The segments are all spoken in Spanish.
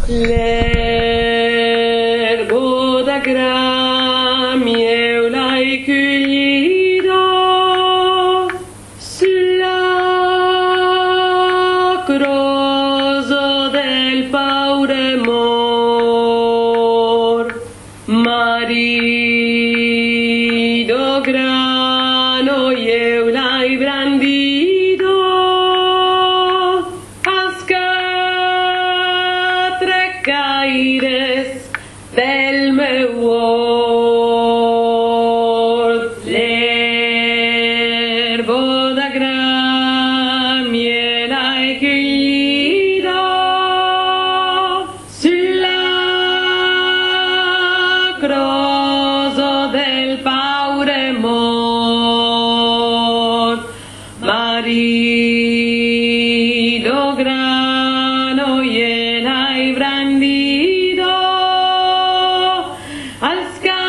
L'erbo da grami io l'hai cullito sulla croce del paure mor. Marito grano io l'hai brandito a scatre caires del meu cuor. L'erbo da gram io l'hai cullito sulla croce del paure mor. Marito grano io l'hai brandito al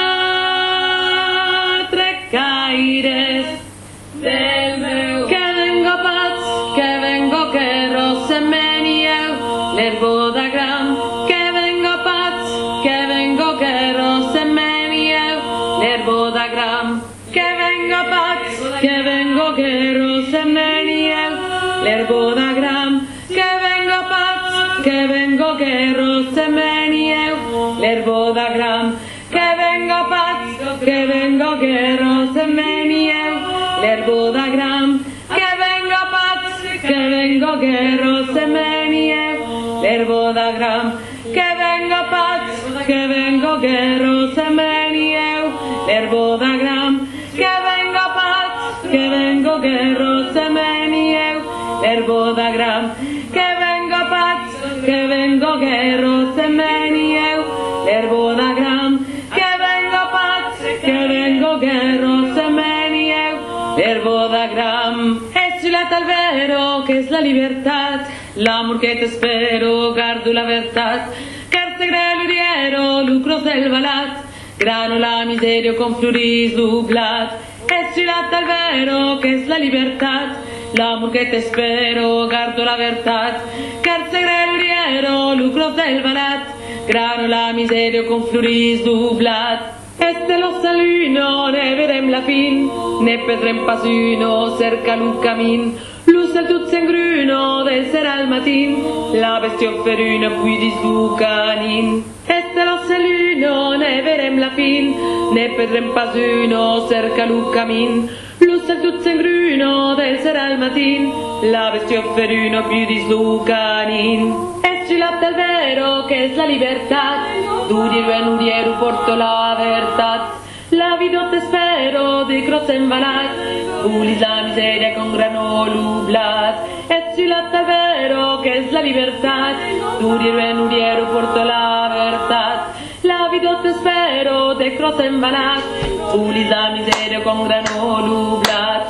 scatre caires del meu. Che vengo pazz, che vengo che rosse meni eu, l'erbo da gram. Che vengo pazz, che vengo che rosse meni eu, l'erbo da gram. Che vengo pazz, che vengo che rosse meni eu, l'erbo da gram. Che vengo pazz, che vengo che rosse meni eu, l'erbo da gram. Che vengo pazz, che vengo che rosse meni eu, l'erbo da gram. Che vengo pazz, che vengo che rosse meni eu, l'erbo da gram. Che vengo pazz, che vengo che rosse meni eu, l'erbo da gram. Che vengo pazz, che vengo che rosse meni eu, l'erbo da gram. Che vengo pazz, che vengo che rosse meni eu, l'erbo da gram. Che vengo pazz, che vengo che rosse meni eu, l'erbo da gram. Es chuleta al vero que es la libertad, l'amor que te espero, gardo la verdad. Carte greluriero, lucros del balat, grano la miseria con floris dublat. Es chuleta al vero que es la libertad, l'amor que te espero, gardo la verdad. Carte greluriero, lucros del balat, grano la miseria con floris dublat. Este lo saluno, ne verem la fin, ne pedrem pas uno cerca l'un camin. L'ussel tut s'engruno del sera al matin, la bestia feruna pui dislucanin. Este lo saluno, ne verem la fin, ne pedrem pas uno cerca l'un camin. L'ussel tut s'engruno del sera al matin, la bestia feruna pui dislucanin. Chuleta al vero que es la libertad, duriero en uriero porto la verdad. La vida te espero de croce en balat, pulis la miseria con grano lublat. Es chuleta al vero que es la libertad, duriero en uriero porto la verdad. La vida te espero de croce en balat, pulis la miseria con grano lublat.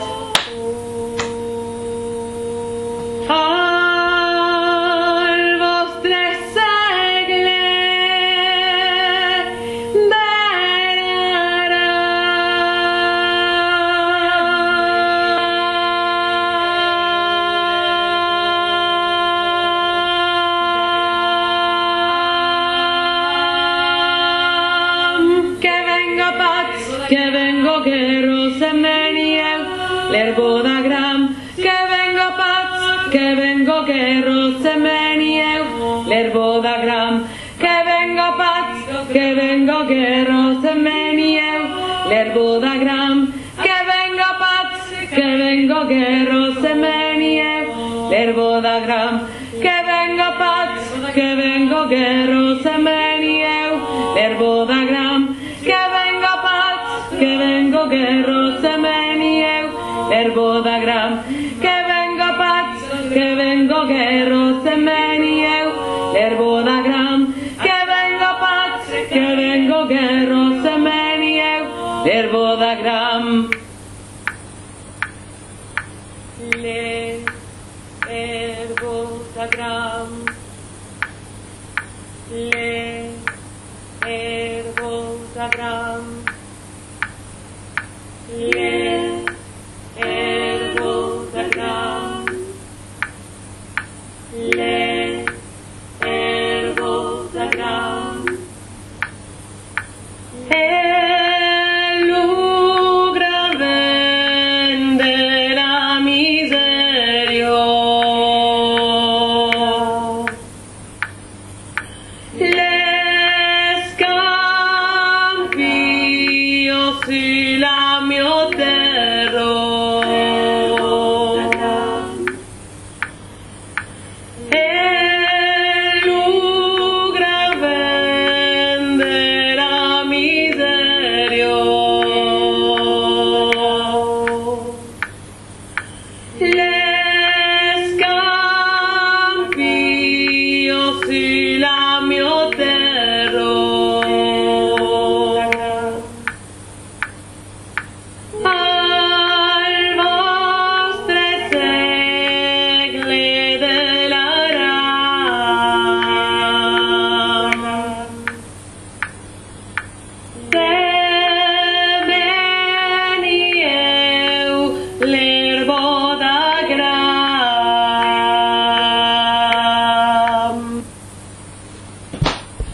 Que vengo che rosse meni eu, l'erbo da gram. Che vengo pazz, che vengo che rosse meni eu, l'erbo da gram. Che vengo pazz, che vengo che rosse meni eu, l'erbo da gram. Che vengo pazz, che vengo che rosse meni eu, l'erbo da gram. Che vengo pazz, che vengo che rosse meni eu, l'erbo da gram. Che vengo pazz, che vengo che rosse meni eu, l'erbo da gram. Che vengo pazz, che vengo che rosse meni eu, l'erbo da gram. Che vengo pazz, che vengo che rosse meni eu, l'erbo da gram. L'erbo da gram. L'erbo da gram. L'erbo da gram.